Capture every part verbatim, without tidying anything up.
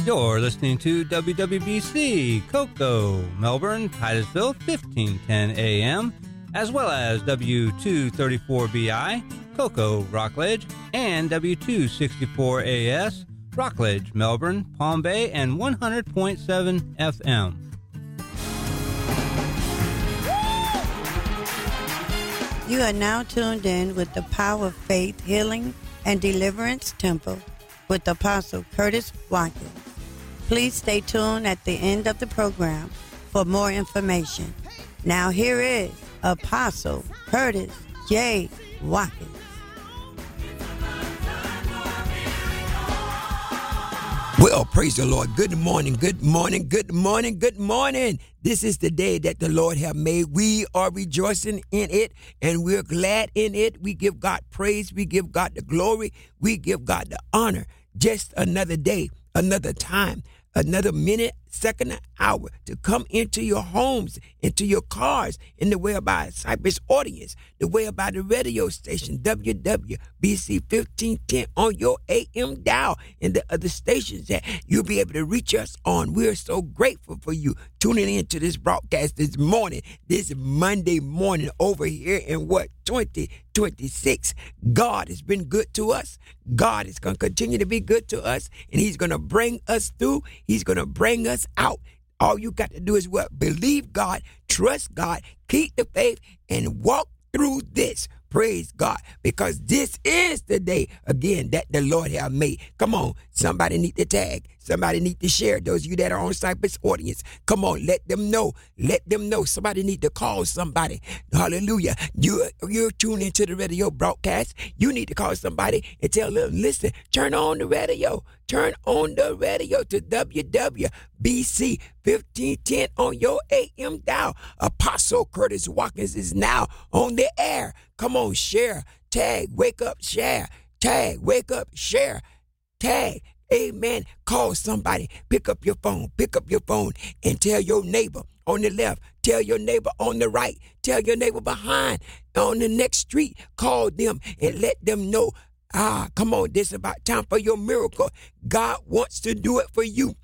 You're listening to W W B C, Cocoa, Melbourne, Titusville, fifteen ten A M, as well as W two thirty-four B I, Cocoa, Rockledge, and W two sixty-four A S, Rockledge, Melbourne, Palm Bay, and one hundred point seven F M. You are now tuned in with the Power of Faith, Healing, and Deliverance Temple with Apostle Curtis Watkins. Please stay tuned at the end of the program for more information. Now here is Apostle Curtis J. Watkins. Well, praise the Lord. Good morning, good morning, good morning, good morning. This is the day that the Lord have made. We are rejoicing in it, and we're glad in it. We give God praise. We give God the glory. We give God the honor. Just another day, another time, another minute, second, an hour to come into your homes, into your cars, in the way about Cypress audience, the way about the radio station, W W B C fifteen ten on your A M dial, and the other stations that you'll be able to reach us on. We're so grateful for you tuning into this broadcast this morning, this Monday morning over here in what, twenty twenty-six. God has been good to us. God is going to continue to be good to us, and he's going to bring us through. He's going to bring us out. All you got to do is what? Believe God, trust God, keep the faith, and walk through this. Praise God, because this is the day, again, that the Lord have made. Come on, somebody need to tag. Somebody need to share. Those of you that are on Cypress audience, come on, let them know. Let them know. Somebody need to call somebody. Hallelujah. You, you're tuned into the radio broadcast. You need to call somebody and tell them, listen, turn on the radio. Turn on the radio to W W B C fifteen ten on your A M dial. Apostle Curtis Watkins is now on the air. Come on, share, tag, wake up, share, tag, wake up, share, tag. Amen. Call somebody. Pick up your phone. Pick up your phone and tell your neighbor on the left. Tell your neighbor on the right. Tell your neighbor behind on the next street. Call them and let them know. Ah, come on. This is about time for your miracle. God wants to do it for you.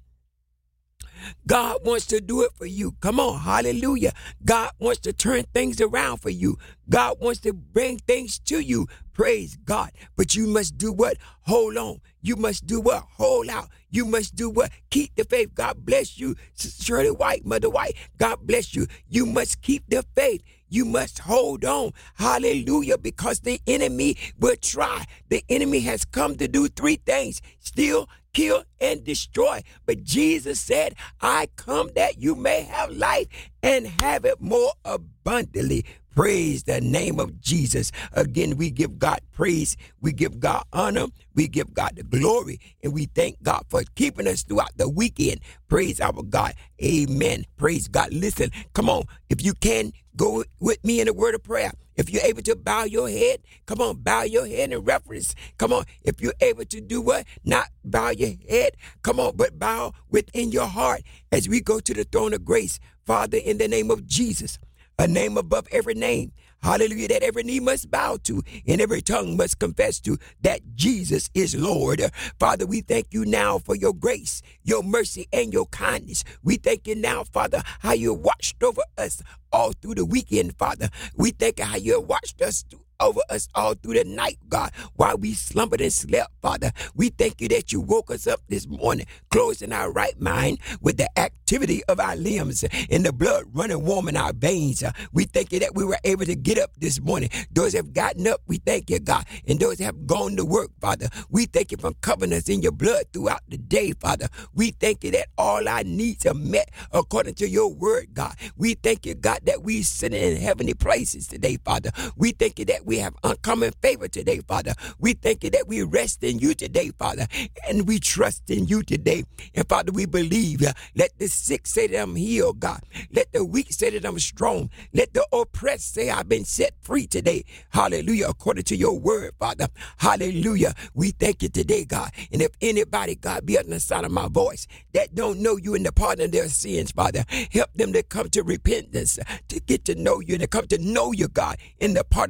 God wants to do it for you. Come on. Hallelujah. God wants to turn things around for you. God wants to bring things to you. Praise God. But you must do what? Hold on. You must do what? Hold out. You must do what? Keep the faith. God bless you. Sister Shirley White, Mother White, God bless you. You must keep the faith. You must hold on. Hallelujah. Because the enemy will try. The enemy has come to do three things: steal, kill, and destroy. But Jesus said, I come that you may have life and have it more abundantly. Praise the name of Jesus. Again, we give God praise. We give God honor. We give God the glory. And we thank God for keeping us throughout the weekend. Praise our God. Amen. Praise God. Listen, come on. If you can, go with me in a word of prayer. If you're able to bow your head, come on, bow your head in reverence. Come on. If you're able to do what? Not bow your head. Come on, but bow within your heart as we go to the throne of grace. Father, in the name of Jesus, a name above every name. Hallelujah, that every knee must bow to and every tongue must confess to that Jesus is Lord. Father, we thank you now for your grace, your mercy, and your kindness. We thank you now, Father, how you watched over us all through the weekend, Father. We thank you how you watched us through over us all through the night, God, while we slumbered and slept, Father. We thank you that you woke us up this morning, closed in our right mind with the activity of our limbs and the blood running warm in our veins. We thank you that we were able to get up this morning. Those have gotten up, we thank you, God. And those have gone to work, Father, we thank you for covering us in your blood throughout the day, Father. We thank you that all our needs are met according to your word, God. We thank you, God, that we sit in heavenly places today, Father. We thank you that we have uncommon favor today, Father. We thank you that we rest in you today, Father, and we trust in you today. And Father, we believe. Uh, let the sick say that I'm healed, God. Let the weak say that I'm strong. Let the oppressed say I've been set free today. Hallelujah, according to your word, Father. Hallelujah. We thank you today, God. And if anybody, God, be under the sound of my voice that don't know you in the pardon of their sins, Father, help them to come to repentance, to get to know you, and to come to know you, God, in the pardon of their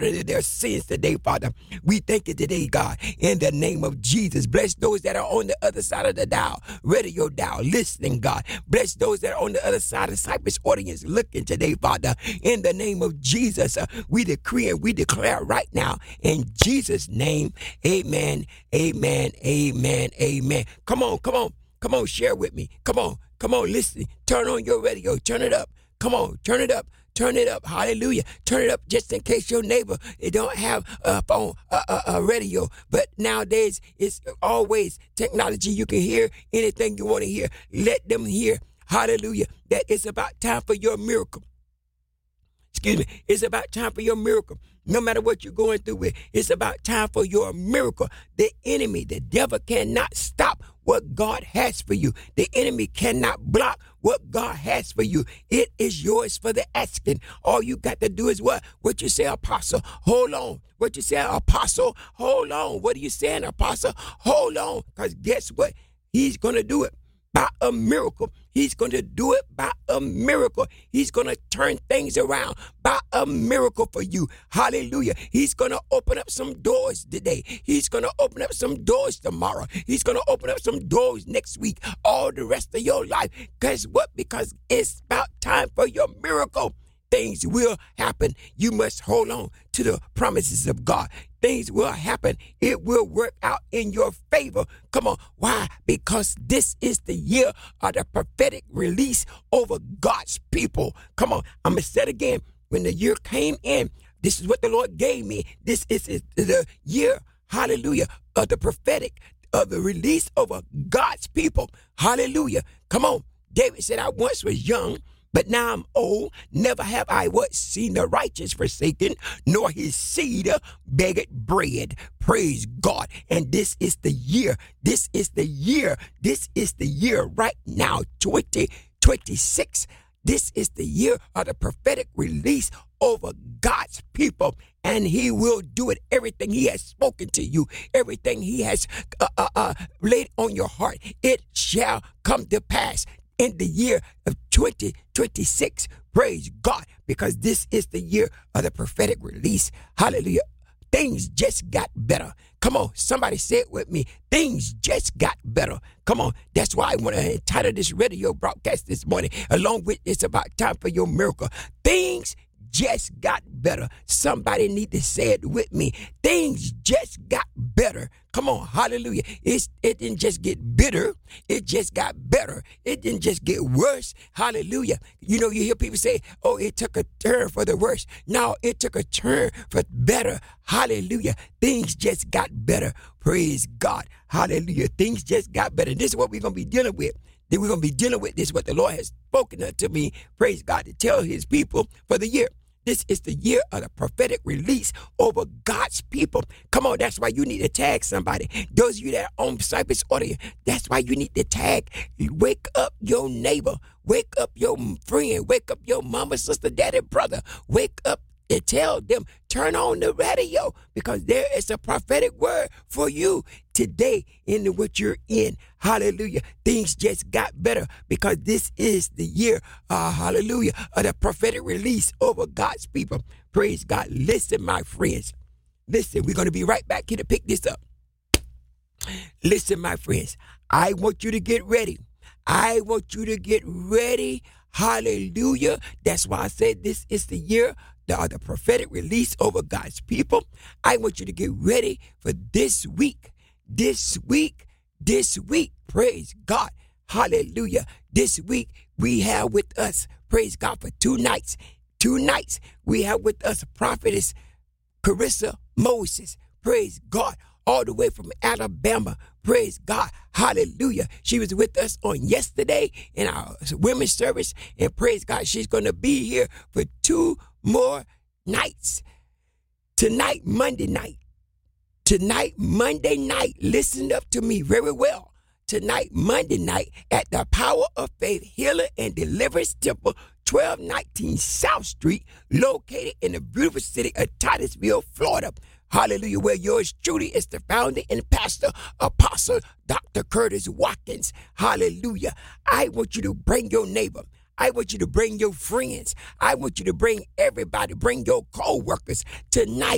sins today, Father. We thank you today, God, in the name of Jesus. Bless those that are on the other side of the dial, radio dial, listening, God. Bless those that are on the other side of the Cypress audience looking today, Father. In the name of Jesus, uh, we decree and we declare right now, in Jesus' name, amen, amen, amen, amen. Come on, come on, come on, share with me. Come on, come on, listen. Turn on your radio, turn it up. Come on, turn it up. Turn it up. Hallelujah. Turn it up just in case your neighbor they don't have a phone, a, a, a radio. But nowadays, it's always technology. You can hear anything you want to hear. Let them hear. Hallelujah. That it's about time for your miracle. Excuse me. It's about time for your miracle. No matter what you're going through with, it's about time for your miracle. The enemy, the devil cannot stop what God has for you. The enemy cannot block what God has for you. It is yours for the asking. All you got to do is what? What you say, Apostle? Hold on. What you say, Apostle? Hold on. What are you saying, Apostle? Hold on. Because guess what? He's going to do it by a miracle. He's going to do it by a miracle. He's going to turn things around by a miracle for you. Hallelujah. He's going to open up some doors today. He's going to open up some doors tomorrow. He's going to open up some doors next week, all the rest of your life. Guess what? Because it's about time for your miracle. Things will happen. You must hold on to the promises of God. Things will happen. It will work out in your favor. Come on. Why? Because this is the year of the prophetic release over God's people. Come on. I'm going to say it again. When the year came in, this is what the Lord gave me. This is the year, hallelujah, of the prophetic, of the release over God's people. Hallelujah. Come on. David said, I once was young, but now I'm old. Never have I what seen the righteous forsaken, nor his seed begged bread. Praise God. And this is the year. This is the year. This is the year right now, twenty twenty-six. This is the year of the prophetic release over God's people. And he will do it. Everything he has spoken to you, everything he has uh, uh, uh, laid on your heart, it shall come to pass in the year of twenty twenty-six. Praise God, because this is the year of the prophetic release. Hallelujah. Things just got better. Come on, somebody say it with me. Things just got better. Come on. That's why I want to entitle this radio broadcast this morning, along with It's About Time for Your Miracle. Things just got better. Somebody need to say it with me. Things just got better. Come on, hallelujah. It's, it didn't just get bitter. It just got better. It didn't just get worse. Hallelujah. You know, you hear people say, oh, it took a turn for the worse. No, it took a turn for better. Hallelujah. Things just got better. Praise God. Hallelujah. Things just got better. This is what we're going to be dealing with. Then we're going to be dealing with this, what the Lord has spoken unto me. Praise God, to tell his people for the year. This is the year of the prophetic release over God's people. Come on, that's why you need to tag somebody. Those of you that are on Cypress Audio, that's why you need to tag. Wake up your neighbor. Wake up your friend. Wake up your mama, sister, daddy, brother. Wake up and tell them, turn on the radio, because there is a prophetic word for you today in what you're in. Hallelujah. Things just got better because this is the year, uh, hallelujah, of the prophetic release over God's people. Praise God. Listen, my friends. Listen, we're going to be right back here to pick this up. Listen, my friends, I want you to get ready. I want you to get ready. Hallelujah. That's why I said this is the year of the prophetic release over God's people. I want you to get ready for this week. This week. This week. Praise God. Hallelujah. This week we have with us, praise God, for two nights. Two nights we have with us prophetess Carissa Moses. Praise God. All the way from Alabama. Praise God. Hallelujah. She was with us on yesterday in our women's service. And praise God, she's going to be here for two more nights. Tonight, Monday night. Tonight, Monday night. Listen up to me very well. Tonight, Monday night, at the Power of Faith Healing and Deliverance Temple, twelve nineteen South Street, located in the beautiful city of Titusville, Florida. Hallelujah, where yours truly is the founder and pastor, Apostle Doctor Curtis Watkins. Hallelujah. I want you to bring your neighbor. I want you to bring your friends. I want you to bring everybody, bring your co-workers. Tonight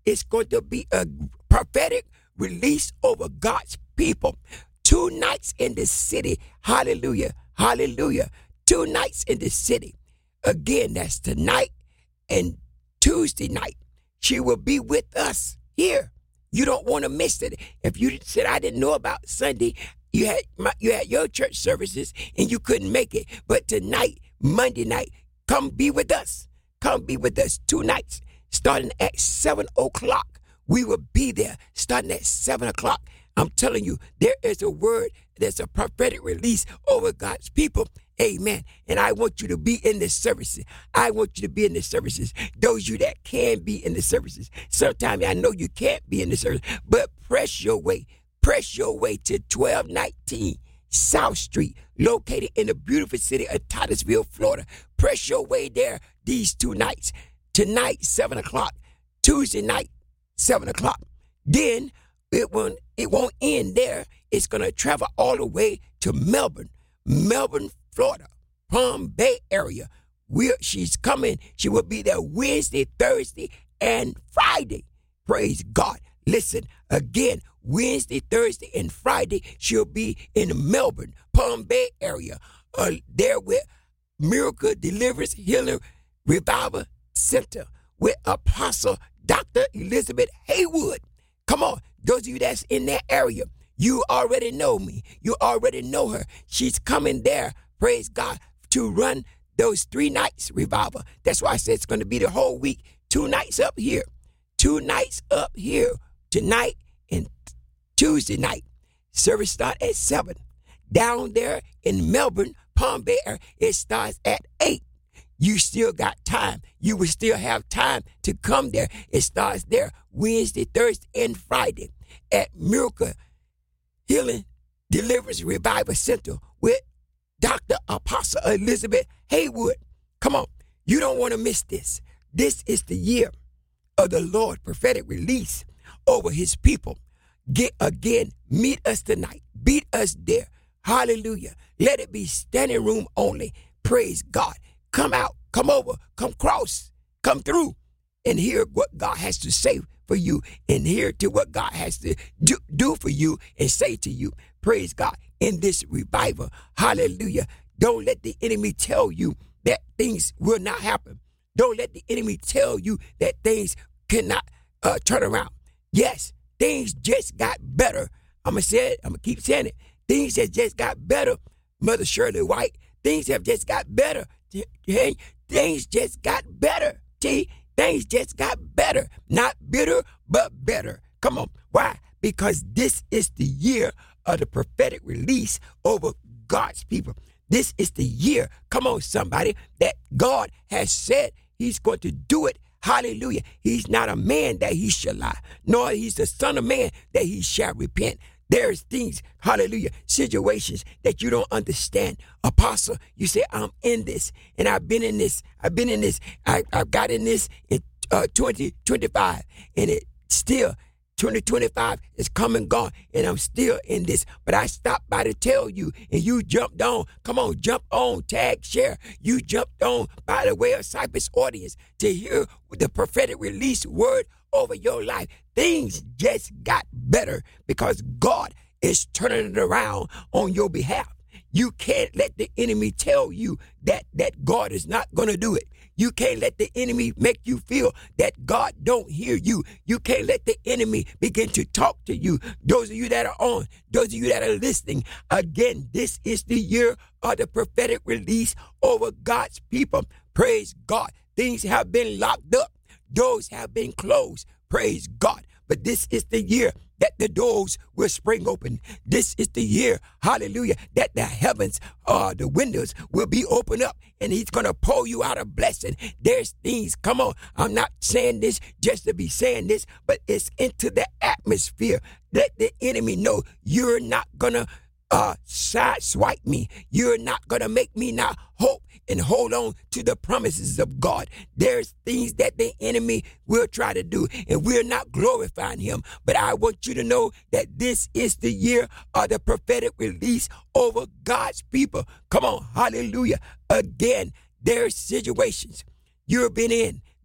it's going to be a prophetic release over God's people. Two nights in the city. Hallelujah. Hallelujah. Two nights in the city. Again, that's tonight and Tuesday night. She will be with us here. You don't want to miss it. If you said, I didn't know about Sunday, you had my, you had your church services and you couldn't make it. But tonight, Monday night, come be with us. Come be with us two nights, starting at seven o'clock. We will be there starting at seven o'clock. I'm telling you, there is a word, there's a prophetic release over God's people. Amen. And I want you to be in the services. I want you to be in the services. Those of you that can be in the services. Sometimes I know you can't be in the service, but press your way. Press your way to twelve nineteen South Street, located in the beautiful city of Titusville, Florida. Press your way there these two nights. Tonight, seven o'clock. Tuesday night, seven o'clock. Then it won't, it won't end there. It's going to travel all the way to Melbourne, Melbourne, Florida, Palm Bay area. We're, she's coming. She will be there Wednesday, Thursday, and Friday. Praise God. Listen, again, Wednesday, Thursday, and Friday, she'll be in Melbourne, Palm Bay area. Uh, there with Miracle Deliverance Healing Revival Center with Apostle Doctor Elizabeth Haywood. Come on, those of you that's in that area, you already know me. You already know her. She's coming there, praise God, to run those three nights revival. That's why I said it's going to be the whole week. Two nights up here. Two nights up here. Tonight and Tuesday night. Service starts at seven. Down there in Melbourne, Palm Bay area, it starts at eight. You still got time. You will still have time to come there. It starts there Wednesday, Thursday, and Friday at Miracle Healing Deliverance Revival Center with Doctor Apostle Elizabeth Haywood. Come on. You don't want to miss this. This is the year of the Lord prophetic release over his people. Get again, meet us tonight. Beat us there. Hallelujah. Let it be standing room only. Praise God. Come out, come over, come cross, come through and hear what God has to say for you and hear to what God has to do, do for you and say to you. Praise God. In this revival. Hallelujah. Don't let the enemy tell you that things will not happen. Don't let the enemy tell you that things cannot uh, turn around. Yes, things just got better. I'm going to say it. I'm going to keep saying it. Things have just got better, Mother Shirley White. Things have just got better. Hey, things just got better. T. Things just got better. Not bitter, but better. Come on. Why? Because this is the year of the prophetic release over God's people. This is the year, come on somebody, that God has said he's going to do it. Hallelujah. He's not a man that he shall lie, nor he's the son of man that he shall repent. There's things, hallelujah, situations that you don't understand. Apostle, you say, I'm in this, and I've been in this. I've been in this. I, I got in this in uh, twenty twenty-five, and it still, twenty twenty-five is come and gone, and I'm still in this. But I stopped by to tell you, and you jumped on. Come on, jump on, tag, share. You jumped on by the way of Cypress audience to hear the prophetic release word over your life. Things just got better because God is turning it around on your behalf. You can't let the enemy tell you that, that God is not going to do it. You can't let the enemy make you feel that God don't hear you. You can't let the enemy begin to talk to you. Those of you that are on, those of you that are listening, again, this is the year of the prophetic release over God's people. Praise God. Things have been locked up. Doors have been closed. Praise God. But this is the year that the doors will spring open. This is the year, hallelujah, that the heavens, uh, the windows will be opened up and he's going to pour you out a blessing. There's things, come on, I'm not saying this just to be saying this, but it's into the atmosphere. Let the enemy know you're not going to uh, side swipe me. You're not going to make me not hope and hold on to the promises of God. There's things that the enemy will try to do, and we're not glorifying him. But I want you to know that this is the year of the prophetic release over God's people. Come on, hallelujah. Again, there's situations you've been in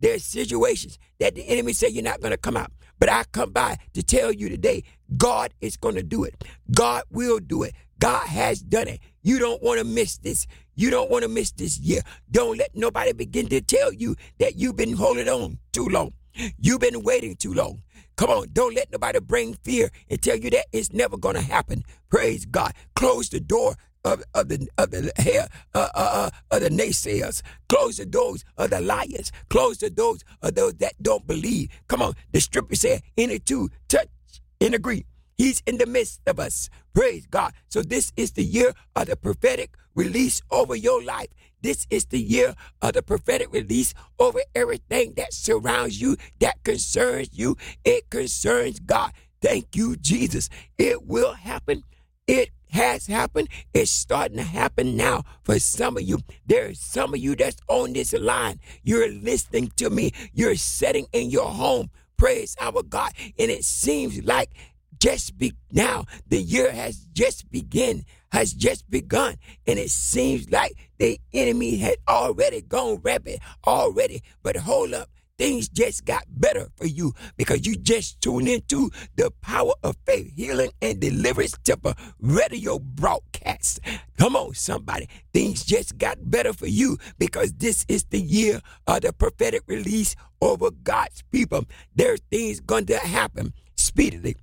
There's situations that the enemy say you're not going to come out. But I come by to tell you today, God is going to do it. God will do it. God has done it. You don't want to miss this. You don't want to miss this year. Don't let nobody begin to tell you that you've been holding on too long. You've been waiting too long. Come on, don't let nobody bring fear and tell you that it's never going to happen. Praise God. Close the door of, of the of the hair uh, uh, uh, of the naysayers. Close the doors of the liars. Close the doors of those that don't believe. Come on, the scripture said, "Any two touch and agree." He's in the midst of us. Praise God. So this is the year of the prophetic release over your life. This is the year of the prophetic release over everything that surrounds you, that concerns you. It concerns God. Thank you, Jesus. It will happen. It has happened. It's starting to happen now for some of you. There's some of you that's on this line. You're listening to me. You're sitting in your home. Praise our God. And it seems like just be now the year has just begun has just begun and it seems like the enemy had already gone rapid already, but hold up, things just got better for you because you just tuned into the Power of Faith Healing and Deliverance Temple radio broadcast. Come on, somebody, things just got better for you because this is the year of the prophetic release over God's people. There's things going to happen speedily.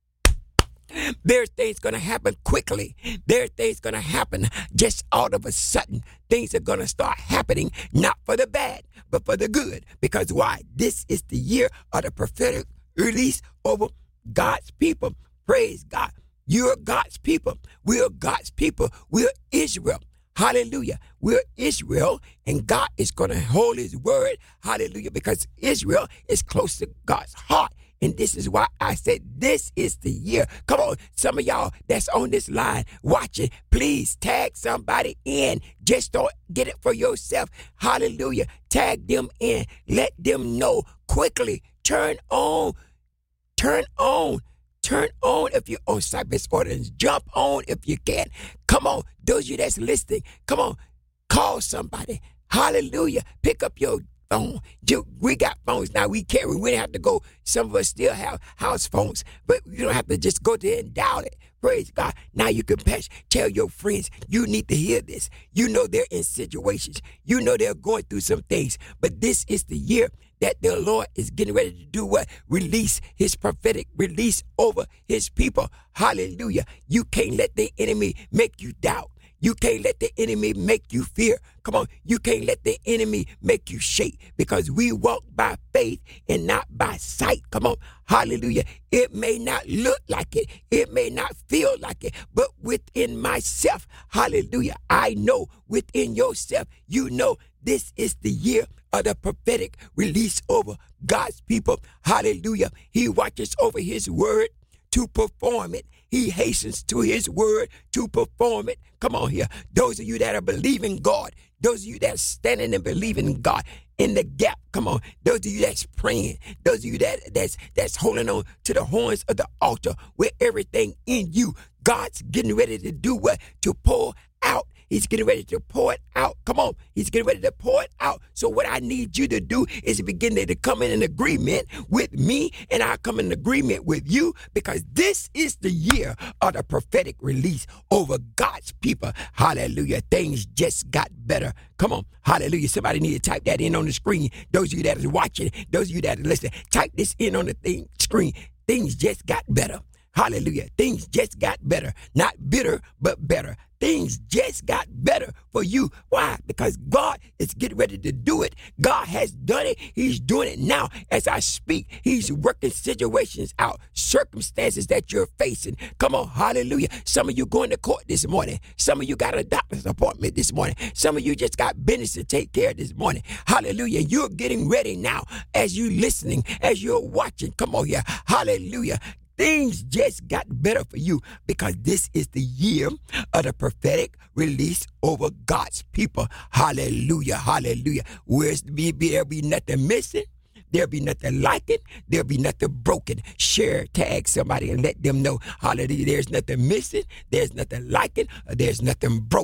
There's things going to happen quickly. There's things going to happen just all of a sudden. Things are going to start happening, not for the bad, but for the good. Because why? This is the year of the prophetic release over God's people. Praise God. You're God's people. We're God's people. We're Israel. Hallelujah. We're Israel, and God is going to hold his word. Hallelujah. Because Israel is close to God's heart. And this is why I said this is the year. Come on, some of y'all that's on this line watching, please tag somebody in. Just don't get it for yourself. Hallelujah. Tag them in. Let them know quickly. Turn on. Turn on. Turn on if you're on Cypress Ordinance. Jump on if you can. Come on, those of you that's listening, come on, call somebody. Hallelujah. Pick up your phone. We got phones now. We carry. We don't have to go. Some of us still have house phones, but you don't have to just go there and dial it. Praise God. Now you can patch, tell your friends, you need to hear this. You know they're in situations. You know they're going through some things, but this is the year that the Lord is getting ready to do what? Release his prophetic release over his people. Hallelujah. You can't let the enemy make you doubt. You can't let the enemy make you fear. Come on, you can't let the enemy make you shake because we walk by faith and not by sight. Come on, hallelujah. It may not look like it. It may not feel like it, but within myself, hallelujah, I know within yourself, you know this is the year of the prophetic release over God's people. Hallelujah. He watches over his word to perform it. He hastens to his word to perform it. Come on here. Those of you that are believing God, those of you that are standing and believing God in the gap, come on. Those of you that's praying, those of you that that's that's holding on to the horns of the altar with everything in you. God's getting ready to do what? To pour out. He's getting ready to pour it out. Come on. He's getting ready to pour it out. So what I need you to do is begin to come in an agreement with me, and I come in agreement with you because this is the year of the prophetic release over God's people. Hallelujah. Things just got better. Come on. Hallelujah. Somebody need to type that in on the screen. Those of you that are watching, those of you that are listening, type this in on the thing, screen. Things just got better. Hallelujah. Things just got better. Not bitter, but better. Things just got better for you. Why? Because God is getting ready to do it. God has done it. He's doing it now as I speak. He's working situations out, circumstances that you're facing. Come on, hallelujah. Some of you going to court this morning. Some of you got a doctor's appointment this morning. Some of you just got business to take care of this morning. Hallelujah. You're getting ready now as you're listening, as you're watching. Come on here. Hallelujah. Things just got better for you because this is the year of the prophetic release over God's people. Hallelujah, hallelujah. Where's be, be there'll be nothing missing. There'll be nothing like it. There'll be nothing broken. Share, tag somebody and let them know, hallelujah, there's nothing missing. There's nothing like it. There's nothing broken.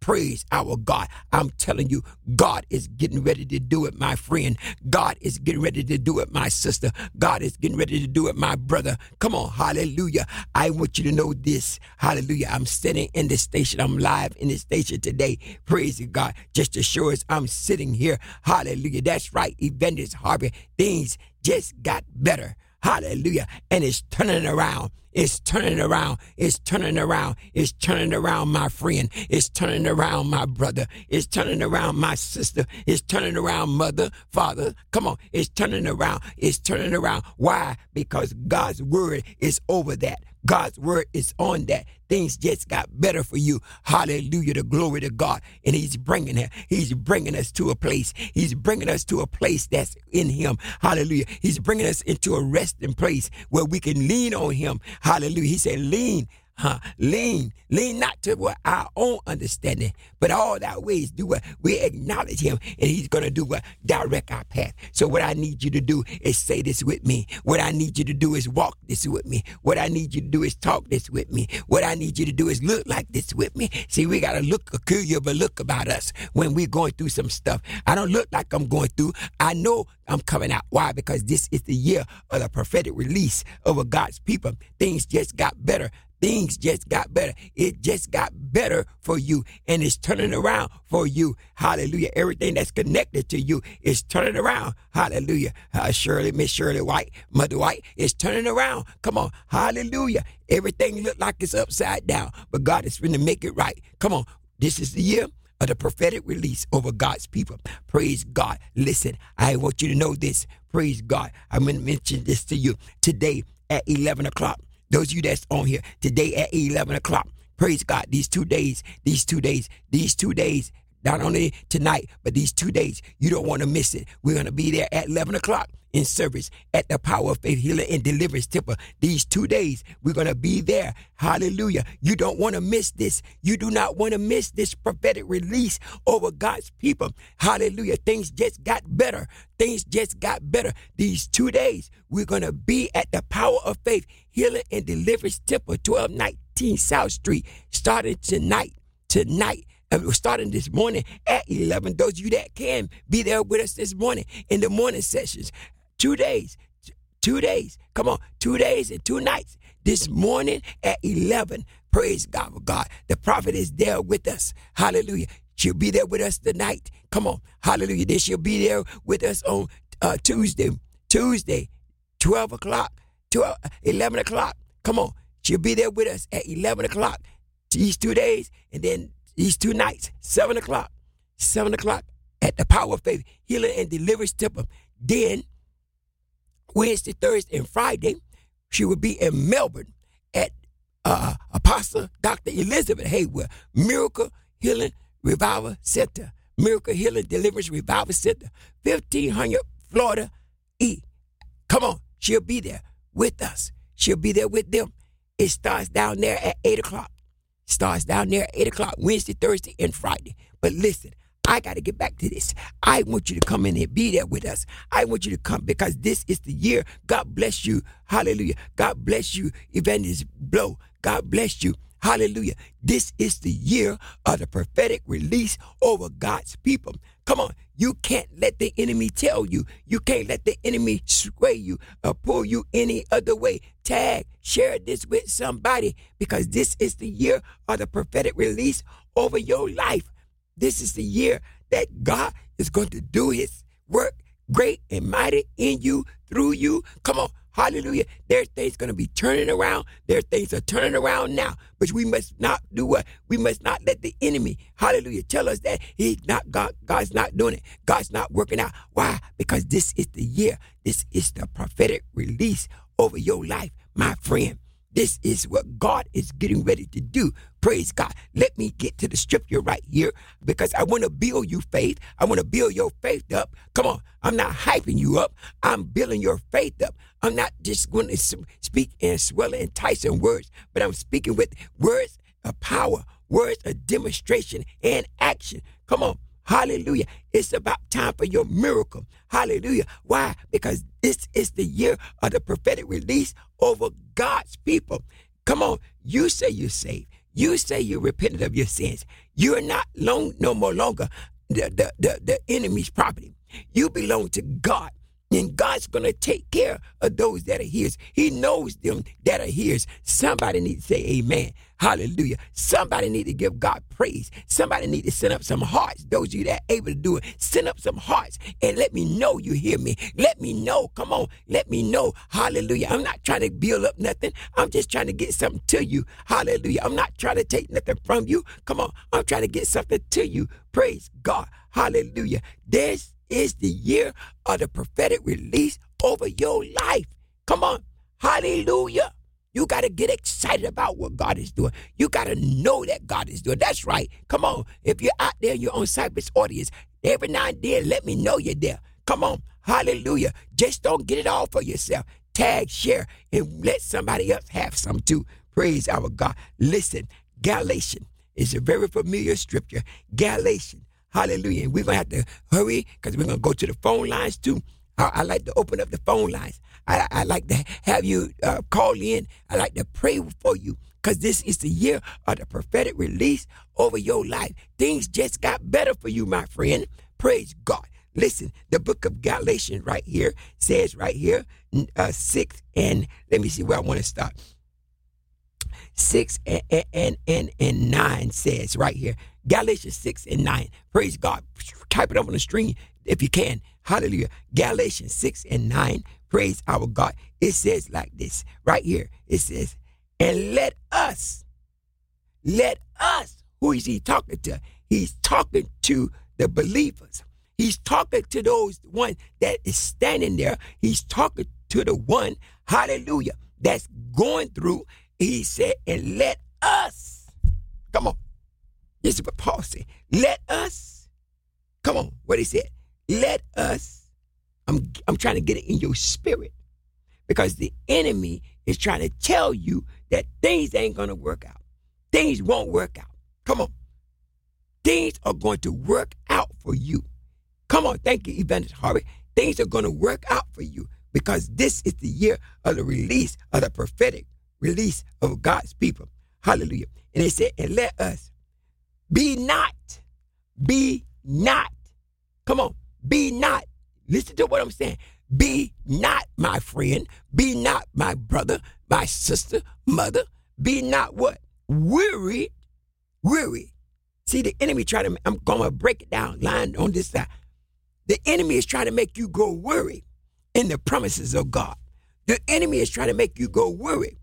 praise our God. I'm telling you, God is getting ready to do it, my friend. God is getting ready to do it, my sister. God is getting ready to do it, my brother. Come on, hallelujah. I want you to know this, hallelujah. I'm sitting in the station. I'm live in the station today. Praise God. Just as sure as I'm sitting here, hallelujah. That's right, Evangelist Harvey. Things just got better. Hallelujah. And it's turning around. It's turning around. It's turning around. It's turning around, my friend. It's turning around, my brother. It's turning around, my sister. It's turning around, mother, father. Come on. It's turning around. It's turning around. Why? Because God's word is over that. God's word is on that. Things just got better for you. Hallelujah. The glory to God. And he's bringing it. He's bringing us to a place. He's bringing us to a place that's in him. Hallelujah. He's bringing us into a resting place where we can lean on him. Hallelujah. He said, lean. Huh? Lean, lean not to what our own understanding, but all our ways do what we acknowledge him, and he's going to do what direct our path. So what I need you to do is say this with me. What I need you to do is walk this with me. What I need you to do is talk this with me. What I need you to do is look like this with me. See, we got to look peculiar, but look about us when we're going through some stuff. I don't look like I'm going through. I know I'm coming out. Why? Because this is the year of the prophetic release over God's people. Things just got better. Things just got better. It just got better for you, and it's turning around for you. Hallelujah. Everything that's connected to you is turning around. Hallelujah. Uh, Shirley, Miss Shirley White, Mother White, is turning around. Come on. Hallelujah. Everything look like it's upside down, but God is going to make it right. Come on. This is the year of the prophetic release over God's people. Praise God. Listen, I want you to know this. Praise God. I'm going to mention this to you today at eleven o'clock. Those of you that's on here today at eleven o'clock, praise God, these two days, these two days, these two days, not only tonight, but these two days, you don't want to miss it. We're going to be there at eleven o'clock in service at the Power of Faith Healing and Deliverance Temple. These two days, we're going to be there. Hallelujah. You don't want to miss this. You do not want to miss this prophetic release over God's people. Hallelujah. Things just got better. Things just got better. These two days, we're going to be at the Power of Faith Healing and Deliverance Temple, twelve nineteen South Street, starting tonight. Tonight. And we're starting this morning at eleven. Those of you that can be there with us this morning in the morning sessions. Two days, two days. Come on, two days and two nights. This morning at eleven. Praise God for God. The prophet is there with us. Hallelujah. She'll be there with us tonight. Come on. Hallelujah. Then she'll be there with us on uh, Tuesday. Tuesday, twelve o'clock, twelve, eleven o'clock. Come on. She'll be there with us at eleven o'clock. These two days, and then these two nights, seven o'clock, seven o'clock at the Power of Faith Healing and Deliverance Temple. Then Wednesday, Thursday, and Friday, she will be in Melbourne at uh, Apostle Doctor Elizabeth Haywood, Miracle Healing Revival Center, Miracle Healing Deliverance Revival Center, fifteen hundred Florida E. Come on, she'll be there with us. She'll be there with them. It starts down there at eight o'clock. Starts down there at eight o'clock, Wednesday, Thursday, and Friday. But listen, I got to get back to this. I want you to come in and be there with us. I want you to come because this is the year. God bless you. Hallelujah. God bless you, Evangelist Blow. God bless you. Hallelujah. This is the year of the prophetic release over God's people. Come on. You can't let the enemy tell you. You can't let the enemy sway you or pull you any other way. Tag, share this with somebody because this is the year of the prophetic release over your life. This is the year that God is going to do his work great and mighty in you, through you. Come on. Hallelujah. There are things going to be turning around. There are things that are turning around now. But we must not do what? We must not let the enemy, hallelujah, tell us that he's not God. God's not doing it. God's not working out. Why? Because this is the year. This is the prophetic release over your life, my friend. This is what God is getting ready to do. Praise God. Let me get to the scripture right here because I want to build you faith. I want to build your faith up. Come on. I'm not hyping you up. I'm building your faith up. I'm not just going to speak in swelling, enticing words, but I'm speaking with words of power, words of demonstration and action. Come on. Hallelujah. It's about time for your miracle. Hallelujah. Why? Because this is the year of the prophetic release over God's people. Come on. You say you're saved. You say you repented of your sins. You're not long, no more longer the, the, the, the enemy's property. You belong to God. And God's going to take care of those that are his. He knows them that are his. Somebody needs to say amen. Hallelujah. Somebody need to give God praise. Somebody need to send up some hearts. Those of you that are able to do it, send up some hearts and let me know you hear me. Let me know. Come on. Let me know. Hallelujah. I'm not trying to build up nothing. I'm just trying to get something to you. Hallelujah. I'm not trying to take nothing from you. Come on. I'm trying to get something to you. Praise God. Hallelujah. There's is the year of the prophetic release over your life. Come on. Hallelujah. You got to get excited about what God is doing. You got to know that God is doing. That's right. Come on. If you're out there, you're on Cypress Audience, every now and then, let me know you're there. Come on. Hallelujah. Just don't get it all for yourself. Tag, share, and let somebody else have some too. Praise our God. Listen, Galatians is a very familiar scripture. Galatians. Hallelujah. And we're going to have to hurry because we're going to go to the phone lines too. I, I like to open up the phone lines. I, I like to have you uh, call in. I like to pray for you because this is the year of the prophetic release over your life. Things just got better for you, my friend. Praise God. Listen, the book of Galatians right here says right here, uh, six and let me see where I want to start. Six and, and, and, and nine says right here, Galatians six and nine. Praise God. Type it up on the screen if you can. Hallelujah. Galatians six and nine. Praise our God. It says like this right here. It says, and let us, let us, who is he talking to? He's talking to the believers. He's talking to those one that is standing there. He's talking to the one, hallelujah, that's going through. He said, and let us, come on. This is what Paul said. Let us, come on, what he said. Let us, I'm, I'm trying to get it in your spirit because the enemy is trying to tell you that things ain't going to work out. Things won't work out. Come on. Things are going to work out for you. Come on. Thank you, Evangelist Harvey. Things are going to work out for you because this is the year of the release of the prophetic release of God's people. Hallelujah. And they said, and let us be not, be not. Come on, be not. Listen to what I'm saying. Be not, my friend. Be not, my brother, my sister, mother. Be not what? Weary, weary. See, the enemy trying to, I'm going to break it down, line on this side. The enemy is trying to make you go worry in the promises of God. The enemy is trying to make you go worry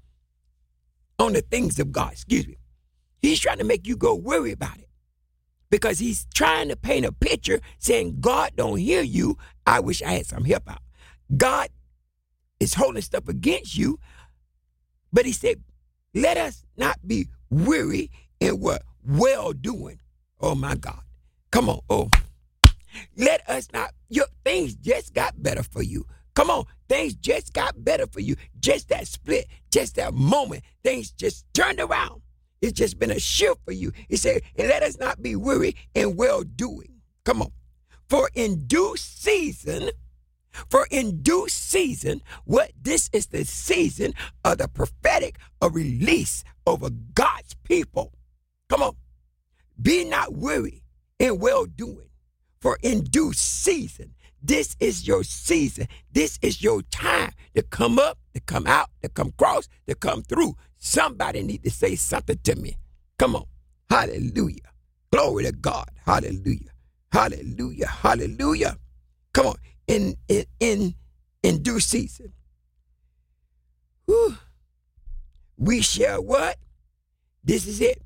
on the things of God. Excuse me. He's trying to make you go worry about it because he's trying to paint a picture saying, God don't hear you. I wish I had some help out. God is holding stuff against you. But he said, let us not be weary in what? Well doing. Oh my God. Come on. Oh, let us not, your things just got better for you. Come on, things just got better for you. Just that split, just that moment, things just turned around. It's just been a shift for you. He said, and let us not be weary in well-doing. Come on. For in due season, for in due season, what this is the season of the prophetic, a release over God's people. Come on. Be not weary in well-doing. For in due season, this is your season. This is your time to come up, to come out, to come across, to come through. Somebody need to say something to me. Come on. Hallelujah. Glory to God. Hallelujah. Hallelujah. Hallelujah. Come on. In in in, in due season. Whew. We shall what? This is it.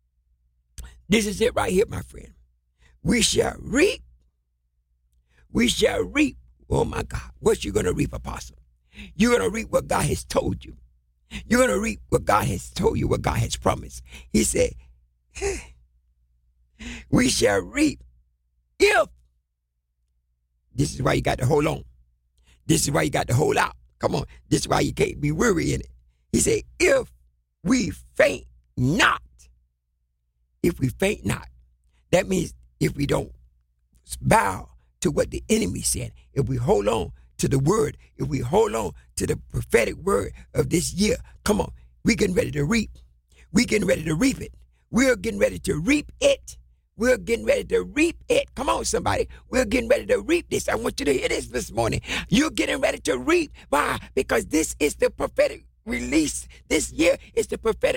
This is it right here, my friend. We shall reap. We shall reap. Oh, my God. What you going to reap, Apostle? You're going to reap what God has told you. You're going to reap what God has told you, what God has promised. He said, we shall reap if. This is why you got to hold on. This is why you got to hold out. Come on. This is why you can't be weary in it. He said, if we faint not. If we faint not. That means if we don't bow to what the enemy said, if we hold on to the word, if we hold on to the prophetic word of this year, come on, we getting ready to reap. we getting ready to reap it. We're getting ready to reap it. We're getting ready to reap it. Come on, somebody. We're getting ready to reap this. I want you to hear this this morning. You're getting ready to reap. Why? Because this is the prophetic release. This year is the prophetic